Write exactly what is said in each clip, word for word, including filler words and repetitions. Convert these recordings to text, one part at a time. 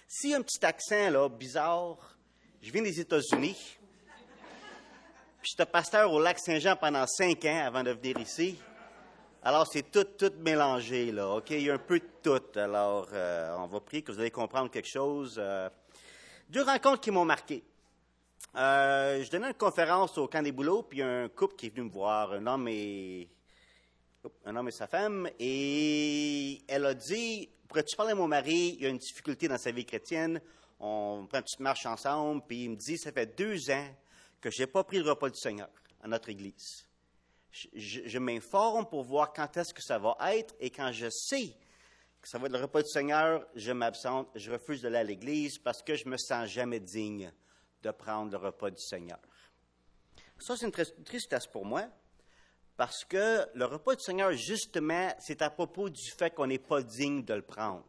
S'il y a un petit accent là, bizarre, je viens des États-Unis. Puis j'étais pasteur au Lac-Saint-Jean pendant cinq ans avant de venir ici. Alors, c'est tout, tout mélangé, là, OK? Il y a un peu de tout. Alors, euh, on va prier que vous allez comprendre quelque chose. Euh, deux rencontres qui m'ont marqué. Euh, je donnais une conférence au Camp des Bouleaux, puis il y a un couple qui est venu me voir, un homme et, un homme et sa femme, et elle a dit, pourrais-tu parler à mon mari, il y a une difficulté dans sa vie chrétienne, on prend une petite marche ensemble, puis il me dit, ça fait deux ans que je n'ai pas pris le repas du Seigneur à notre église. Je, je, je m'informe pour voir quand est-ce que ça va être, et quand je sais que ça va être le repas du Seigneur, je m'absente, je refuse d'aller à l'église parce que je me sens jamais digne de prendre le repas du Seigneur. Ça, c'est une tristesse pour moi, parce que le repas du Seigneur, justement, c'est à propos du fait qu'on n'est pas digne de le prendre.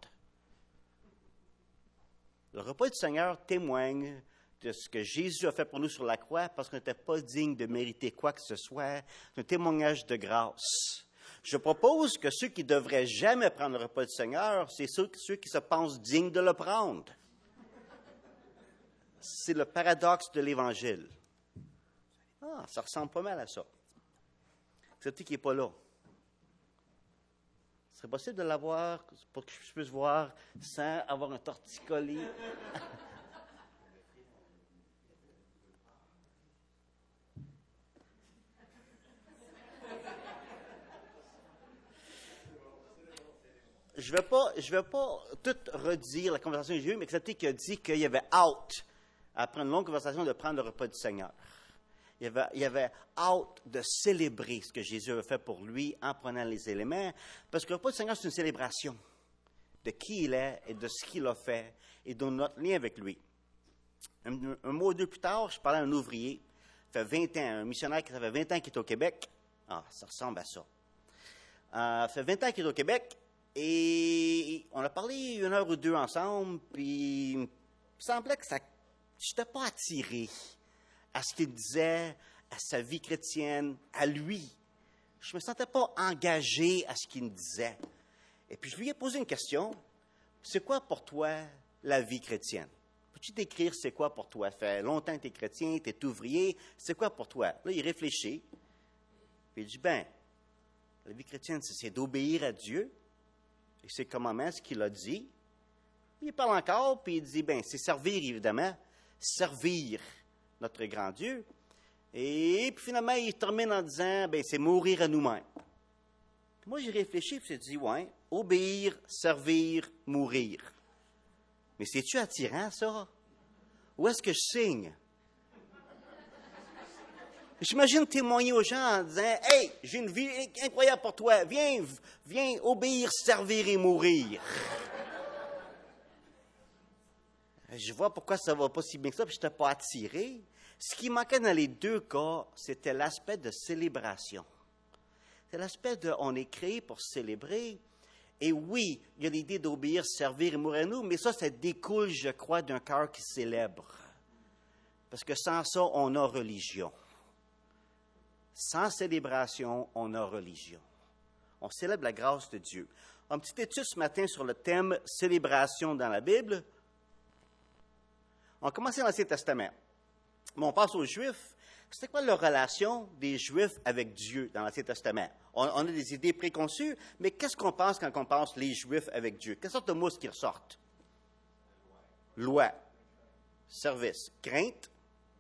Le repas du Seigneur témoigne de ce que Jésus a fait pour nous sur la croix, parce qu'on n'était pas digne de mériter quoi que ce soit. C'est un témoignage de grâce. Je propose que ceux qui ne devraient jamais prendre le repas du Seigneur, c'est ceux, ceux qui se pensent dignes de le prendre. C'est le paradoxe de l'Évangile. Ah, ça ressemble pas mal à ça. Acceptez qu'il n'est pas là. Ce serait possible de l'avoir pour que je puisse voir sans avoir un torticolis. Je ne vais pas, je vais pas tout redire la conversation que j'ai eue, mais acceptez qu'il a dit qu'il y avait hâte, après une longue conversation, de prendre le repas du Seigneur. Il y avait, il y avait hâte de célébrer ce que Jésus avait fait pour lui en prenant les éléments, parce que le repas du Seigneur, c'est une célébration de qui il est et de ce qu'il a fait et de notre lien avec lui. Un, un mois ou deux plus tard, je parlais à un ouvrier, ça fait vingt ans, un missionnaire qui ça fait vingt ans qu'il est au Québec. Ah, ça ressemble à ça. Euh, ça fait vingt ans qu'il est au Québec. Et on a parlé une heure ou deux ensemble, puis il me semblait que ça, je n'étais pas attiré à ce qu'il disait, à sa vie chrétienne, à lui. Je ne me sentais pas engagé à ce qu'il me disait. Et puis je lui ai posé une question. C'est quoi pour toi la vie chrétienne? Peux-tu décrire c'est quoi pour toi? Ça fait longtemps que tu es chrétien, tu es ouvrier. C'est quoi pour toi? Là, il réfléchit. Puis il dit, ben, la vie chrétienne, c'est d'obéir à Dieu. Et c'est commandement ce qu'il a dit. Puis il parle encore, puis il dit, bien, c'est servir, évidemment. Servir notre grand Dieu. Et puis finalement, il termine en disant, bien, c'est mourir à nous-mêmes. Puis moi, j'ai réfléchi, puis j'ai dit, ouais, obéir, servir, mourir. Mais c'est-tu attirant, ça? Où est-ce que je signe? J'imagine témoigner aux gens en disant, « Hey, j'ai une vie incroyable pour toi. Viens, viens obéir, servir et mourir. » Je vois pourquoi ça ne va pas si bien que ça, puis je n'étais pas attiré. Ce qui manquait dans les deux cas, c'était l'aspect de célébration. C'est l'aspect de, on est créé pour célébrer. Et oui, il y a l'idée d'obéir, servir et mourir à nous, mais ça, ça découle, je crois, d'un cœur qui célèbre. Parce que sans ça, on a religion. Sans célébration, on a religion. On célèbre la grâce de Dieu. Un petit étude ce matin sur le thème « Célébration dans la Bible ». On a commencé dans l'Ancien Testament. Mais on passe aux Juifs. C'était quoi la relation des Juifs avec Dieu dans l'Ancien Testament? On, on a des idées préconçues, mais qu'est-ce qu'on pense quand on pense les Juifs avec Dieu? Quelle sorte de mots qui ressortent? Loi, service, crainte,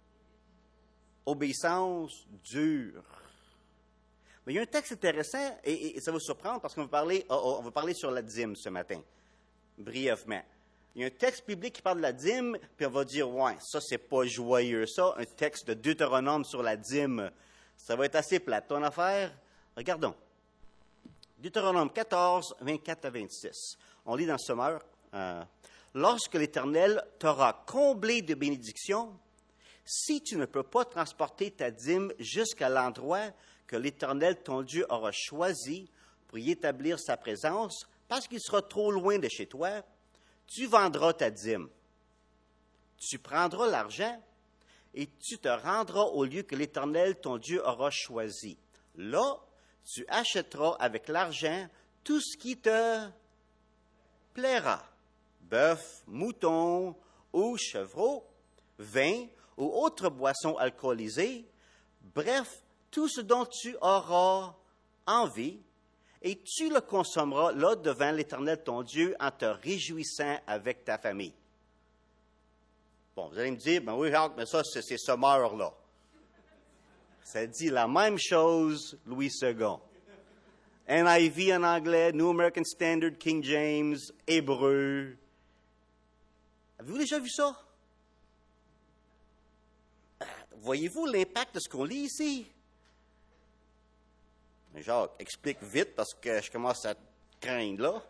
obéissance dure. Mais il y a un texte intéressant, et, et ça va vous surprendre parce qu'on va parler, oh, on va parler sur la dîme ce matin, brièvement. Il y a un texte biblique qui parle de la dîme, puis on va dire, ouais, ça, c'est pas joyeux, ça. Un texte de Deutéronome sur la dîme, ça va être assez plate. Ton affaire, regardons. Deutéronome quatorze, vingt-quatre à vingt-six. On lit dans le sommaire, euh, « Lorsque l'Éternel t'aura comblé de bénédictions, si tu ne peux pas transporter ta dîme jusqu'à l'endroit que l'Éternel, ton Dieu, aura choisi pour y établir sa présence, parce qu'il sera trop loin de chez toi, tu vendras ta dîme. Tu prendras l'argent et tu te rendras au lieu que l'Éternel, ton Dieu, aura choisi. Là, tu achèteras avec l'argent tout ce qui te plaira. bœuf, mouton ou chevreau, vin ou autre boisson alcoolisée, bref, tout ce dont tu auras envie, et tu le consommeras là devant l'Éternel ton Dieu en te réjouissant avec ta famille. Bon, vous allez me dire, ben oui, Jacques, mais ça, c'est ces sommeurs-là. Ça dit la même chose, Louis second. N I V en anglais, New American Standard, King James, hébreu. Avez-vous déjà vu ça? Voyez-vous l'impact de ce qu'on lit ici? Mais Jacques, explique vite parce que je commence à craindre là.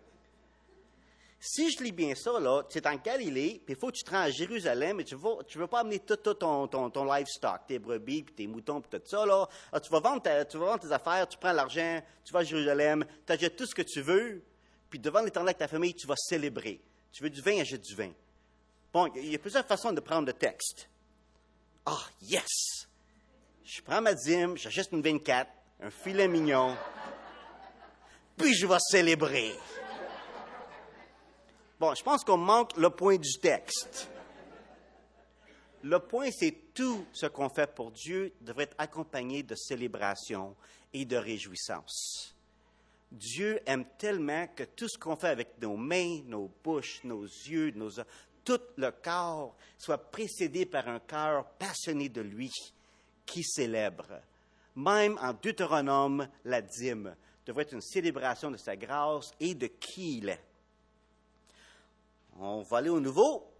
Si je lis bien ça, là, tu es en Galilée, puis il faut que tu te rends à Jérusalem, et tu ne veux pas amener tout, tout ton, ton, ton livestock, tes brebis, puis tes moutons, puis tout ça, là. Alors, tu vas vendre ta, tu vas vendre tes affaires, tu prends l'argent, tu vas à Jérusalem, tu achètes tout ce que tu veux, puis devant l'Éternel avec ta famille, tu vas célébrer. Tu veux du vin, achète du vin. Bon, il y a plusieurs façons de prendre le texte. Ah, oh, yes! Je prends ma dîme, j'achète une vingt-quatre, un filet mignon, puis je vais célébrer. Bon, je pense qu'on manque le point du texte. Le point, c'est tout ce qu'on fait pour Dieu devrait être accompagné de célébration et de réjouissance. Dieu aime tellement que tout ce qu'on fait avec nos mains, nos bouches, nos yeux, nos, tout le corps soit précédé par un cœur passionné de lui qui célèbre. Même en Deutéronome, la dîme devrait être une célébration de sa grâce et de qui il est. On va aller au nouveau.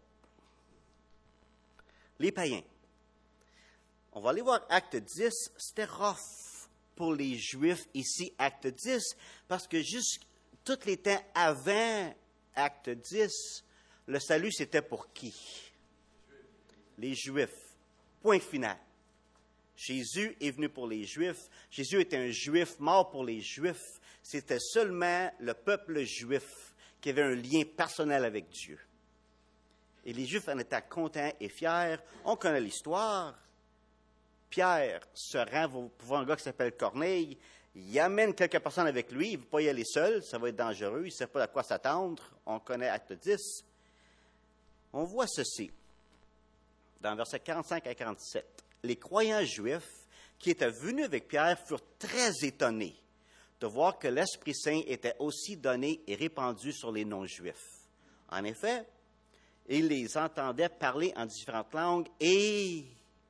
Les païens. On va aller voir Acte dix. C'était rough pour les Juifs ici, Acte dix, parce que juste tous les temps avant Acte dix, le salut, c'était pour qui? Les Juifs. Point final. Jésus est venu pour les Juifs. Jésus était un Juif mort pour les Juifs. C'était seulement le peuple juif qui avait un lien personnel avec Dieu. Et les Juifs en étaient contents et fiers. On connaît l'histoire. Pierre se rend pour voir un gars qui s'appelle Corneille. Il amène quelques personnes avec lui. Il ne veut pas y aller seul. Ça va être dangereux. Il ne sait pas à quoi s'attendre. On connaît Acte dix. On voit ceci dans versets quarante-cinq à quarante-sept. Les croyants juifs qui étaient venus avec Pierre furent très étonnés de voir que l'Esprit Saint était aussi donné et répandu sur les non-juifs. En effet, ils les entendaient parler en différentes langues et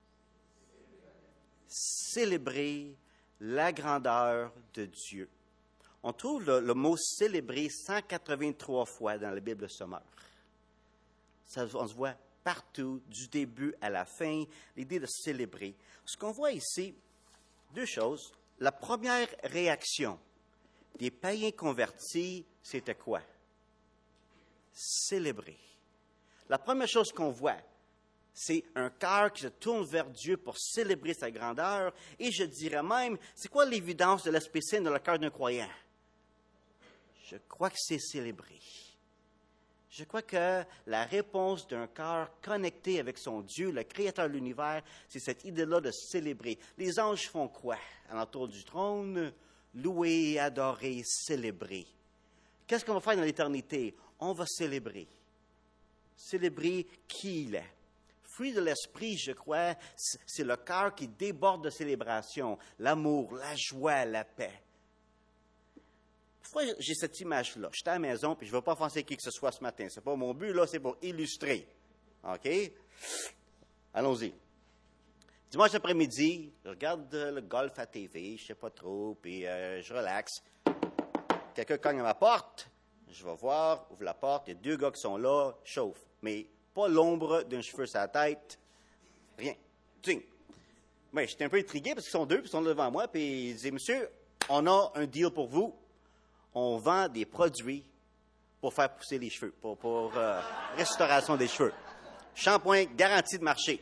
célébrer la grandeur de Dieu. On trouve le, le mot « célébrer » cent quatre-vingt-trois fois dans la Bible sommaire. Ça, on se voit partout, du début à la fin, l'idée de célébrer. Ce qu'on voit ici, deux choses. La première réaction des païens convertis, c'était quoi? Célébrer. La première chose qu'on voit, c'est un cœur qui se tourne vers Dieu pour célébrer sa grandeur. Et je dirais même, c'est quoi l'évidence de l'Esprit Saint dans le cœur d'un croyant? Je crois que c'est célébrer. Je crois que la réponse d'un cœur connecté avec son Dieu, le Créateur de l'univers, c'est cette idée-là de célébrer. Les anges font quoi? Alentour du trône, louer, adorer, célébrer. Qu'est-ce qu'on va faire dans l'éternité? On va célébrer. Célébrer qui il est. Fruit de l'esprit, je crois, c'est le cœur qui déborde de célébration, l'amour, la joie, la paix. Pourquoi j'ai cette image-là? J'étais à la maison, puis je ne veux pas offenser qui que ce soit ce matin. Ce n'est pas mon but, là, c'est pour illustrer. OK? Allons-y. Dimanche après-midi, je regarde le golf à T V, je ne sais pas trop, puis euh, je relaxe. Quelqu'un cogne à ma porte, je vais voir, ouvre la porte, il y a deux gars qui sont là, chauffe. Mais pas l'ombre d'un cheveu sur la tête, rien. Tiens. Mais j'étais un peu intrigué parce qu'ils sont deux, puis ils sont devant moi, puis ils disent, monsieur, on a un deal pour vous. On vend des produits pour faire pousser les cheveux, pour, pour euh, restauration des cheveux. Shampoing garanti de marché.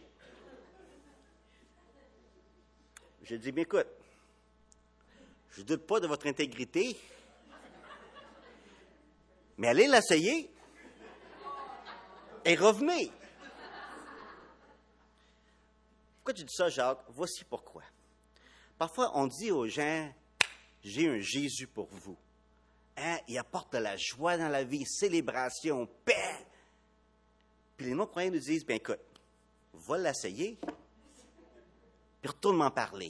J'ai dit, bien écoute, je ne doute pas de votre intégrité, mais allez l'essayer et revenez. Pourquoi tu dis ça, Jacques? Voici pourquoi. Parfois, on dit aux gens, j'ai un Jésus pour vous. hein, il apporte de la joie dans la vie, célébration, paix. Puis les non-croyants nous disent, bien écoute, va l'essayer, puis retourne m'en parler.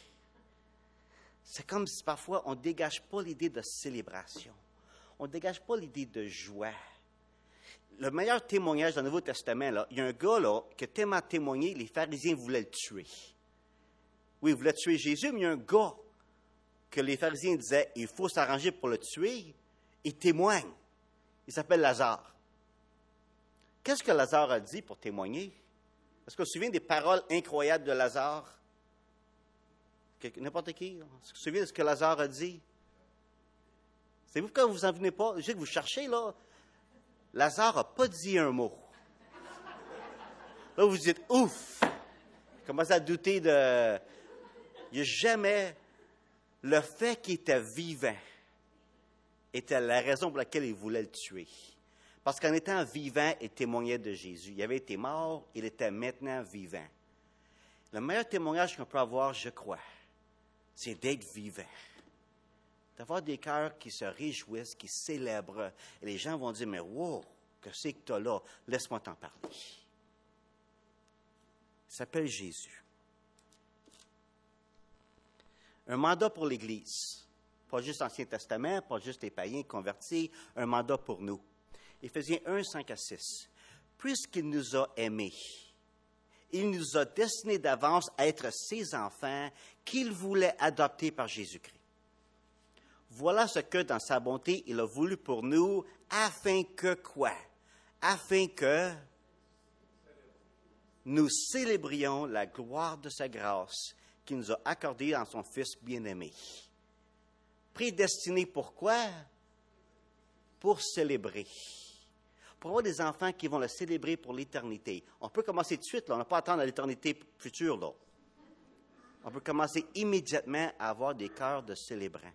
C'est comme si parfois on ne dégage pas l'idée de célébration. On ne dégage pas l'idée de joie. Le meilleur témoignage dans le Nouveau Testament, là, il y a un gars là, qui a tellement témoigné, les pharisiens voulaient le tuer. Oui, ils voulaient tuer Jésus, mais il y a un gars que les pharisiens disaient, il faut s'arranger pour le tuer. Il témoigne. Il s'appelle Lazare. Qu'est-ce que Lazare a dit pour témoigner? Est-ce qu'on se souvient des paroles incroyables de Lazare? N'importe qui? Est-ce que vous vous souvenez de ce que Lazare a dit? C'est-vous pourquoi vous n'en venez pas? Je sais que vous cherchez, là. Lazare n'a pas dit un mot. Là, vous vous dites, ouf! Vous commencez à douter de... Il n'y a jamais... Le fait qu'il était vivant était la raison pour laquelle il voulait le tuer. Parce qu'en étant vivant, il témoignait de Jésus. Il avait été mort, il était maintenant vivant. Le meilleur témoignage qu'on peut avoir, je crois, c'est d'être vivant. D'avoir des cœurs qui se réjouissent, qui célèbrent. Et les gens vont dire, mais wow, que c'est que tu as là? Laisse-moi t'en parler. Il s'appelle Jésus. Un mandat pour l'Église. Pas juste l'Ancien Testament, pas juste les païens convertis, un mandat pour nous. Éphésiens un, cinq à six. Puisqu'il nous a aimés, il nous a destinés d'avance à être ses enfants qu'il voulait adopter par Jésus-Christ. Voilà ce que, dans sa bonté, il a voulu pour nous, afin que quoi? Afin que nous célébrions la gloire de sa grâce qu'il nous a accordée dans son Fils bien-aimé. Prédestiné pourquoi? Pour célébrer. Pour avoir des enfants qui vont le célébrer pour l'éternité. On peut commencer tout de suite, là. On n'a pas à attendre à l'éternité future, là. On peut commencer immédiatement à avoir des cœurs de célébrants.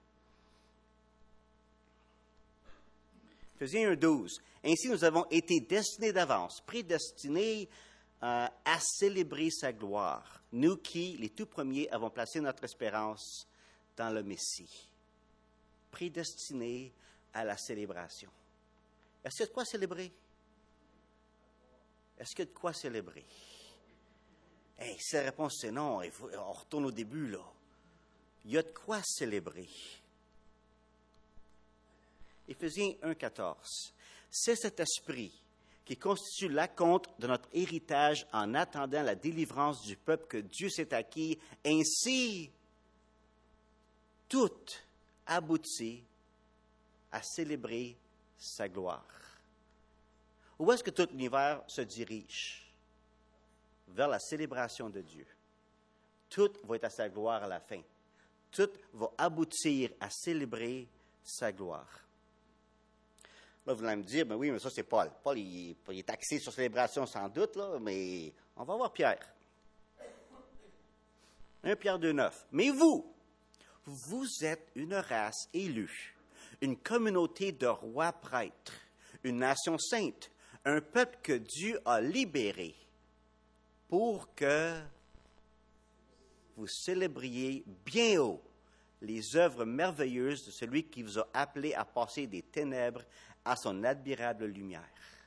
Éphésiens un, douze. Ainsi, nous avons été destinés d'avance, prédestinés euh, à célébrer sa gloire. Nous qui, les tout premiers, avons placé notre espérance dans le Messie. Prédestinés à la célébration. Est-ce qu'il y a de quoi célébrer? Est-ce qu'il y a de quoi célébrer? Hey, si la réponse c'est non, il faut, on retourne au début, là. Il y a de quoi célébrer. Éphésiens un, quatorze. C'est cet esprit qui constitue l'acompte de notre héritage en attendant la délivrance du peuple que Dieu s'est acquis. Ainsi, tout aboutit à célébrer sa gloire. Où est-ce que tout l'univers se dirige? Vers la célébration de Dieu. Tout va être à sa gloire à la fin. Tout va aboutir à célébrer sa gloire. Là, vous allez me dire, ben oui, mais ça, c'est Paul. Paul, il, il est axé sur célébration sans doute, là, mais on va voir Pierre. un Pierre deux, neuf. Mais vous, vous êtes une race élue, une communauté de rois prêtres, une nation sainte, un peuple que Dieu a libéré pour que vous célébriez bien haut les œuvres merveilleuses de celui qui vous a appelé à passer des ténèbres à son admirable lumière.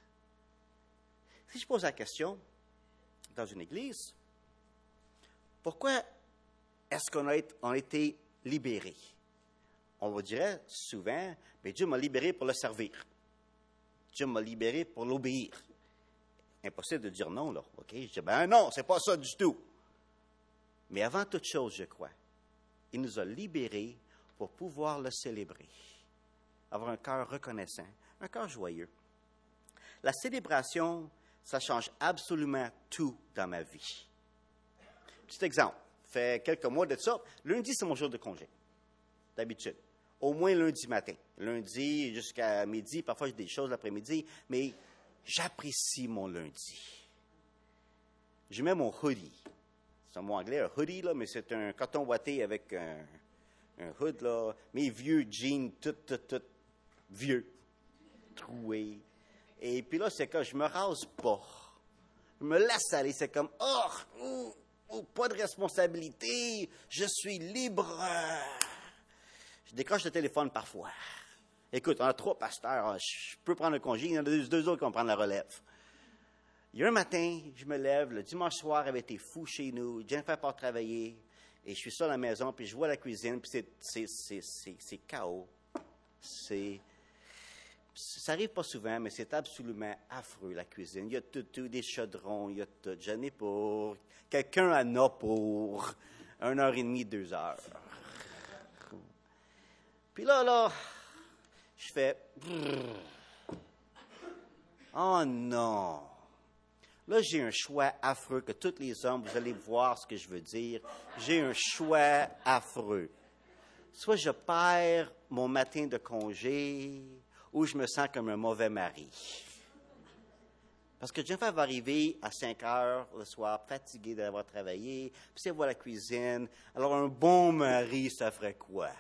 Si je pose la question, dans une église, pourquoi est-ce qu'on a été, on a été libéré? On vous dirait souvent, mais Dieu m'a libéré pour le servir. Dieu m'a libéré pour l'obéir. Impossible de dire non, là. OK? Je dis, ben non, c'est pas ça du tout. Mais avant toute chose, je crois, il nous a libérés pour pouvoir le célébrer. Avoir un cœur reconnaissant, un cœur joyeux. La célébration, ça change absolument tout dans ma vie. Petit exemple, fait quelques mois de ça, lundi, c'est mon jour de congé, d'habitude. Au moins lundi matin. Lundi jusqu'à midi, parfois j'ai des choses l'après-midi, mais j'apprécie mon lundi. Je mets mon hoodie. C'est un mot anglais, un hoodie, là, mais c'est un coton ouaté avec un, un hood, là. Mes vieux jeans, tout, tout, tout, vieux, troués. Et puis là, c'est que je me rase pas. Je me laisse aller. C'est comme, oh, oh, oh, pas de responsabilité, je suis libre. Je décroche le téléphone parfois. Écoute, on a trois pasteurs, je peux prendre le congé, il y en a deux, deux autres qui vont prendre la relève. Il y a un matin, je me lève, le dimanche soir avait été fou chez nous, Jennifer part travailler, et je suis seul à la maison, puis je vois la cuisine, puis c'est, c'est, c'est, c'est, c'est chaos. C'est... Ça n'arrive pas souvent, mais c'est absolument affreux, la cuisine. Il y a tout, tout des chaudrons, il y a tout. J'en ai pour. Quelqu'un en a pour une heure et demie, deux heures. Puis là, là, je fais... Oh non! Là, j'ai un choix affreux, que tous les hommes, vous allez voir ce que je veux dire. J'ai un choix affreux. Soit je perds mon matin de congé, ou je me sens comme un mauvais mari. Parce que Jennifer va arriver à cinq heures le soir, fatiguée d'avoir travaillé, puis elle voit la cuisine. Alors, un bon mari, ça ferait quoi?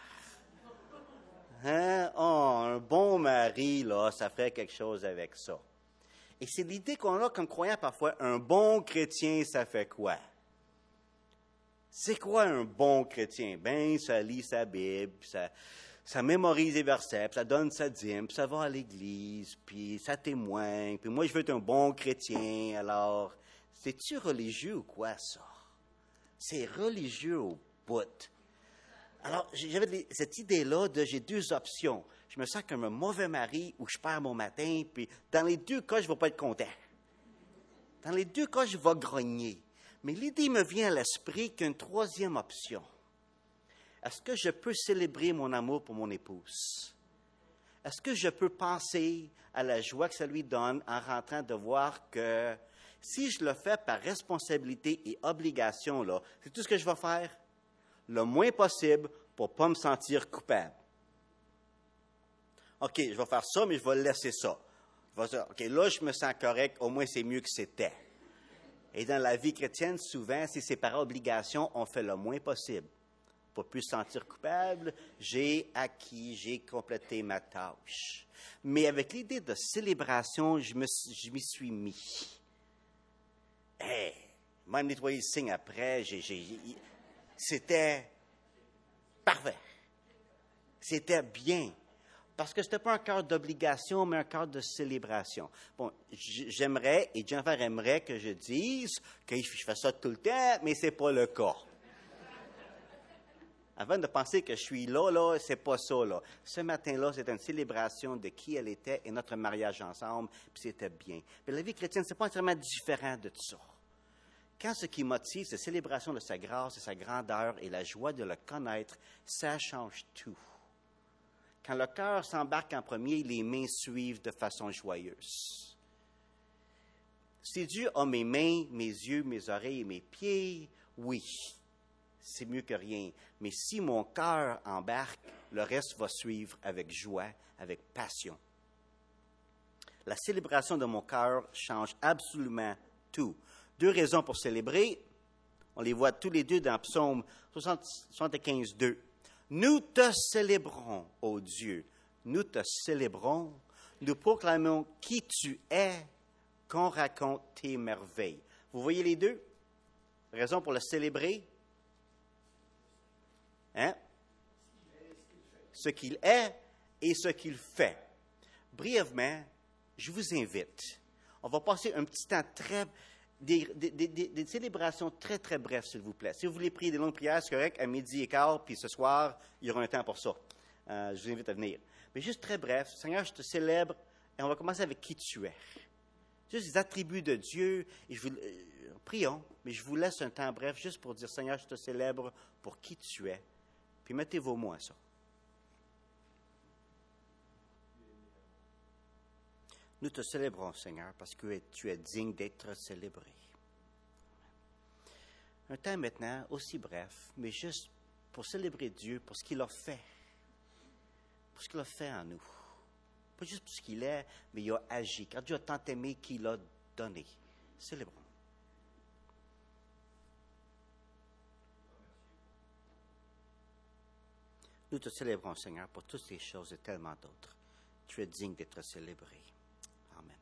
Hein? Oh, un bon mari, là, ça ferait quelque chose avec ça. Et c'est l'idée qu'on a comme croyant parfois, un bon chrétien, ça fait quoi? C'est quoi un bon chrétien? Ben, ça lit sa Bible, ça, ça mémorise les versets, puis ça donne sa dîme, puis ça va à l'église, puis ça témoigne, puis moi, je veux être un bon chrétien. Alors, c'est-tu religieux ou quoi, ça? C'est religieux au bout. Alors, j'avais les, cette idée-là de j'ai deux options. Je me sens comme un mauvais mari ou je perds mon matin, puis dans les deux cas, je ne vais pas être content. Dans les deux cas, je vais grogner. Mais l'idée me vient à l'esprit qu'une troisième option. Est-ce que je peux célébrer mon amour pour mon épouse? Est-ce que je peux penser à la joie que ça lui donne en rentrant de voir que si je le fais par responsabilité et obligation, là, c'est tout ce que je vais faire? Le moins possible pour ne pas me sentir coupable. OK, je vais faire ça, mais je vais laisser ça. Je vais dire, OK, là, je me sens correct, au moins c'est mieux que c'était. Et dans la vie chrétienne, souvent, si c'est par obligation, on fait le moins possible. Pour ne plus se sentir coupable, j'ai acquis, j'ai complété ma tâche. Mais avec l'idée de célébration, je, me, je m'y suis mis. Hey, même nettoyer le signe après, j'ai, j'ai, c'était parfait. C'était bien. Parce que ce n'était pas un cœur d'obligation, mais un cœur de célébration. Bon, j'aimerais, et Jennifer aimerait que je dise que je fais ça tout le temps, mais ce n'est pas le cas. Avant de penser que je suis là, là, c'est pas ça, là. Ce matin-là, c'était une célébration de qui elle était et notre mariage ensemble, puis c'était bien. Mais la vie chrétienne, c'est pas entièrement différent de tout ça. Quand ce qui motive, c'est la célébration de sa grâce et sa grandeur et la joie de le connaître, ça change tout. Quand le cœur s'embarque en premier, les mains suivent de façon joyeuse. Si Dieu a mes mains, mes yeux, mes oreilles et mes pieds, oui, c'est mieux que rien. Mais si mon cœur embarque, le reste va suivre avec joie, avec passion. La célébration de mon cœur change absolument tout. Deux raisons pour célébrer. On les voit tous les deux dans Psaume soixante-quinze, deux. Nous te célébrons, ô Dieu, nous te célébrons, nous proclamons qui tu es, qu'on raconte tes merveilles. Vous voyez les deux? Raison pour le célébrer? Hein? Ce qu'il est et ce qu'il fait. Brièvement, je vous invite. On va passer un petit temps très... Des, des, des, des célébrations très, très brèves, s'il vous plaît. Si vous voulez prier des longues prières, c'est correct, à midi et quart, puis ce soir, il y aura un temps pour ça. Euh, je vous invite à venir. Mais juste très bref, Seigneur, je te célèbre, et on va commencer avec qui tu es. Juste les attributs de Dieu, et je vous, euh, prions, mais je vous laisse un temps bref juste pour dire, Seigneur, je te célèbre pour qui tu es. Puis mettez vos mots à ça. Nous te célébrons, Seigneur, parce que tu es digne d'être célébré. Un temps maintenant aussi bref, mais juste pour célébrer Dieu, pour ce qu'il a fait, pour ce qu'il a fait en nous. Pas juste pour ce qu'il est, mais il a agi. Car Dieu a tant aimé qu'il a donné. Célébrons. Nous te célébrons, Seigneur, pour toutes ces choses et tellement d'autres. Tu es digne d'être célébré. Amen.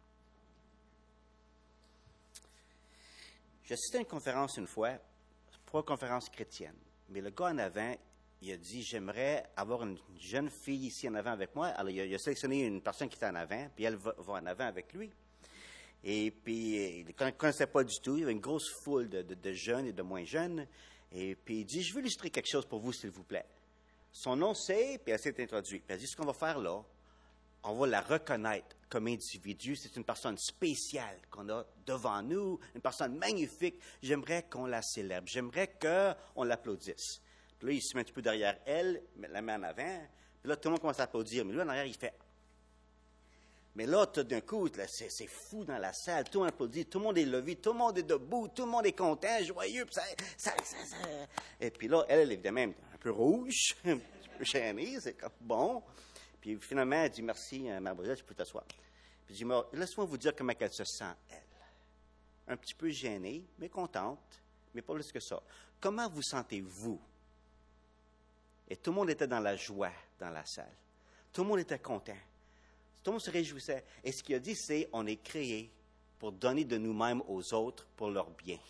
J'ai assisté à une conférence une fois, pas une conférence chrétienne, mais le gars en avant, il a dit, j'aimerais avoir une jeune fille ici en avant avec moi. Alors, il a, il a sélectionné une personne qui était en avant, puis elle va, va en avant avec lui. Et puis, il ne connaissait pas du tout. Il y avait une grosse foule de, de, de jeunes et de moins jeunes. Et puis, il dit, je veux illustrer quelque chose pour vous, s'il vous plaît. Son nom, c'est, puis elle s'est introduite. Puis elle dit, ce qu'on va faire là, on va la reconnaître comme individu. C'est une personne spéciale qu'on a devant nous, une personne magnifique. J'aimerais qu'on la célèbre. J'aimerais qu'on l'applaudisse. Puis là, il se met un petit peu derrière elle, la met en avant. Puis là, tout le monde commence à applaudir. Mais lui, en arrière, il fait... Mais là, tout d'un coup, là, c'est, c'est fou dans la salle. Tout le monde applaudit, tout le monde est levé, tout le monde est debout, tout le monde est content, joyeux. Puis ça, ça, ça, ça. Et puis là, elle, elle est évidemment un peu rouge, un petit peu gênée. C'est comme bon. Puis finalement, elle dit, merci, mademoiselle, tu peux t'asseoir. Puis je dis, laisse-moi vous dire comment elle se sent, elle. Un petit peu gênée, mais contente, mais pas plus que ça. Comment vous sentez-vous? Et tout le monde était dans la joie dans la salle. Tout le monde était content. Tout le monde se réjouissait. Et ce qu'il a dit, c'est, on est créé pour donner de nous-mêmes aux autres pour leur bien.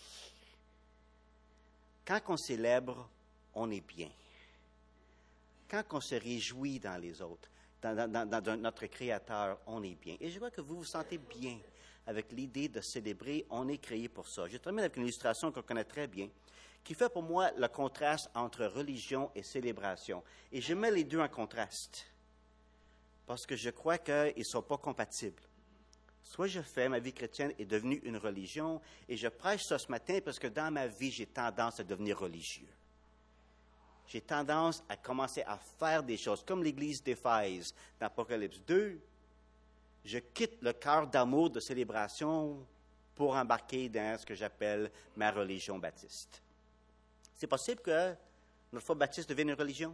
Quand on célèbre, on est bien. Quand on se réjouit dans les autres, dans, dans, dans, dans notre Créateur, on est bien. Et je vois que vous vous sentez bien avec l'idée de célébrer. On est créé pour ça. Je termine avec une illustration qu'on connaît très bien, qui fait pour moi le contraste entre religion et célébration. Et je mets les deux en contraste, parce que je crois qu'ils ne sont pas compatibles. Soit je fais, ma vie chrétienne est devenue une religion, et je prêche ça ce matin parce que dans ma vie, j'ai tendance à devenir religieux. J'ai tendance à commencer à faire des choses, comme l'Église d'Éphèse dans Apocalypse deux. Je quitte le cœur d'amour, de célébration, pour embarquer dans ce que j'appelle ma religion baptiste. C'est possible que notre foi baptiste devienne une religion?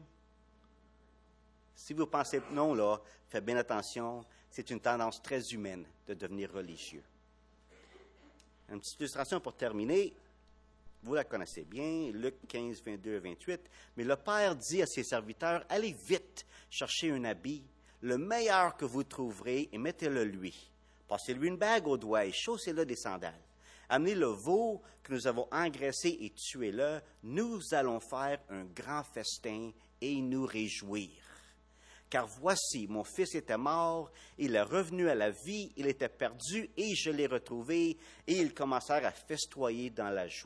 Si vous pensez non, là, faites bien attention, c'est une tendance très humaine de devenir religieux. Une petite illustration pour terminer. Vous la connaissez bien, Luc quinze, vingt-deux à vingt-huit. Mais le Père dit à ses serviteurs, « Allez vite chercher un habit, le meilleur que vous trouverez, et mettez-le lui. Passez-lui une bague au doigt et chaussez-le des sandales. Amenez le veau que nous avons engraissé et tuez-le. Nous allons faire un grand festin et nous réjouir. Car voici, mon fils était mort, il est revenu à la vie, il était perdu et je l'ai retrouvé. Et ils commencèrent à festoyer dans la joie. »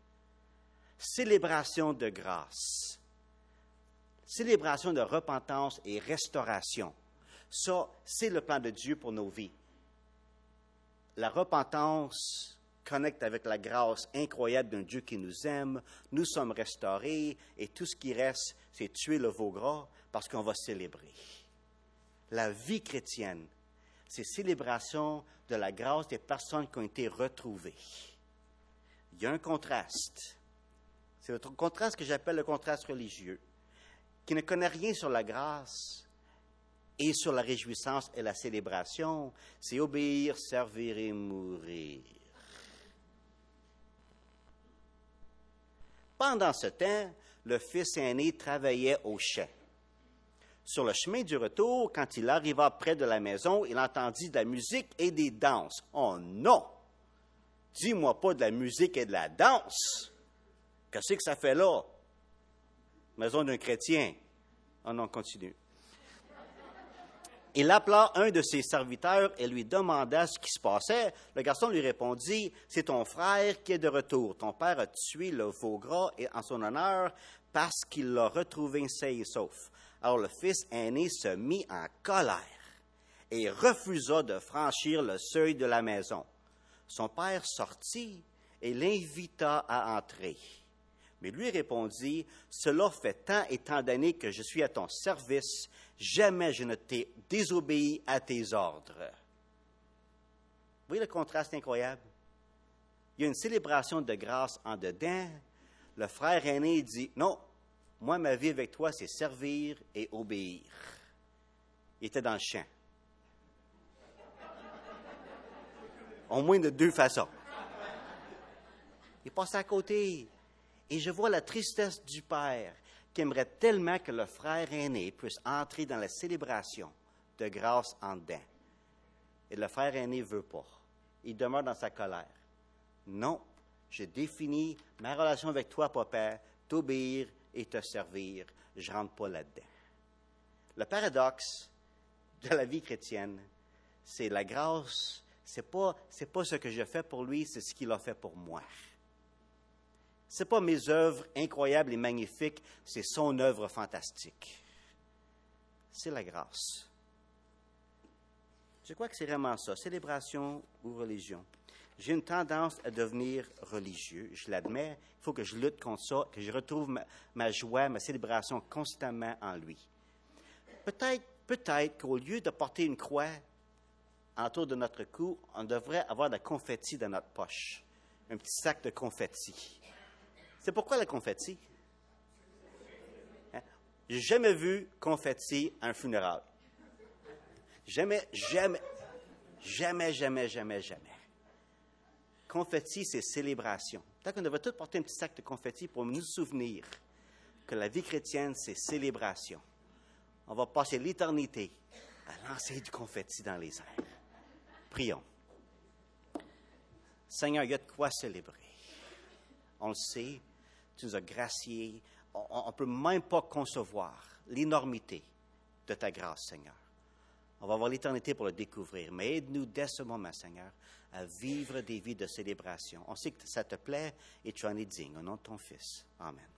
Célébration de grâce, célébration de repentance et restauration. Ça, c'est le plan de Dieu pour nos vies. La repentance connecte avec la grâce incroyable d'un Dieu qui nous aime. Nous sommes restaurés et tout ce qui reste, c'est tuer le veau gras parce qu'on va célébrer. La vie chrétienne, c'est célébration de la grâce des personnes qui ont été retrouvées. Il y a un contraste. C'est le contraste que j'appelle le contraste religieux, qui ne connaît rien sur la grâce et sur la réjouissance et la célébration. C'est obéir, servir et mourir. Pendant ce temps, le fils aîné travaillait au champ. Sur le chemin du retour, quand il arriva près de la maison, il entendit de la musique et des danses. Oh non! Dis-moi pas de la musique et de la danse! Qu'est-ce que ça fait là? Maison d'un chrétien. Oh non, continue. Il appela un de ses serviteurs et lui demanda ce qui se passait. Le garçon lui répondit, « C'est ton frère qui est de retour. Ton père a tué le veau gras en son honneur parce qu'il l'a retrouvé sain et sauf. » Alors le fils aîné se mit en colère et refusa de franchir le seuil de la maison. Son père sortit et l'invita à entrer. Mais lui répondit, « Cela fait tant et tant d'années que je suis à ton service, jamais je ne t'ai désobéi à tes ordres. » Vous voyez le contraste incroyable? Il y a une célébration de grâce en dedans. Le frère aîné dit, « Non, moi, ma vie avec toi, c'est servir et obéir. » Il était dans le champ. Au moins de deux façons. Il passe à côté. Et je vois la tristesse du père qui aimerait tellement que le frère aîné puisse entrer dans la célébration de grâce en dedans. Et le frère aîné ne veut pas. Il demeure dans sa colère. Non, je définis ma relation avec toi, papa, t'obéir et te servir. Je ne rentre pas là-dedans. Le paradoxe de la vie chrétienne, c'est la grâce, ce n'est pas, c'est pas ce que je fais pour lui, c'est ce qu'il a fait pour moi. Ce n'est pas mes œuvres incroyables et magnifiques, c'est son œuvre fantastique. C'est la grâce. Je crois que c'est vraiment ça, célébration ou religion. J'ai une tendance à devenir religieux, je l'admets. Il faut que je lutte contre ça, que je retrouve ma, ma joie, ma célébration constamment en lui. Peut-être, peut-être qu'au lieu de porter une croix autour de notre cou, on devrait avoir de la confetti dans notre poche. Un petit sac de confetti. C'est pourquoi le confetti? Hein? J'ai jamais vu confetti à un funérail. Jamais, jamais, jamais, jamais, jamais, jamais. Confetti, c'est célébration. Peut-être qu'on devrait tous porter un petit sac de confetti pour nous souvenir que la vie chrétienne, c'est célébration. On va passer l'éternité à lancer du confetti dans les airs. Prions. Seigneur, il y a de quoi célébrer. On le sait, tu nous as graciés. On ne peut même pas concevoir l'énormité de ta grâce, Seigneur. On va avoir l'éternité pour le découvrir. Mais aide-nous dès ce moment, Seigneur, à vivre des vies de célébration. On sait que ça te plaît et tu en es digne. Au nom de ton Fils. Amen.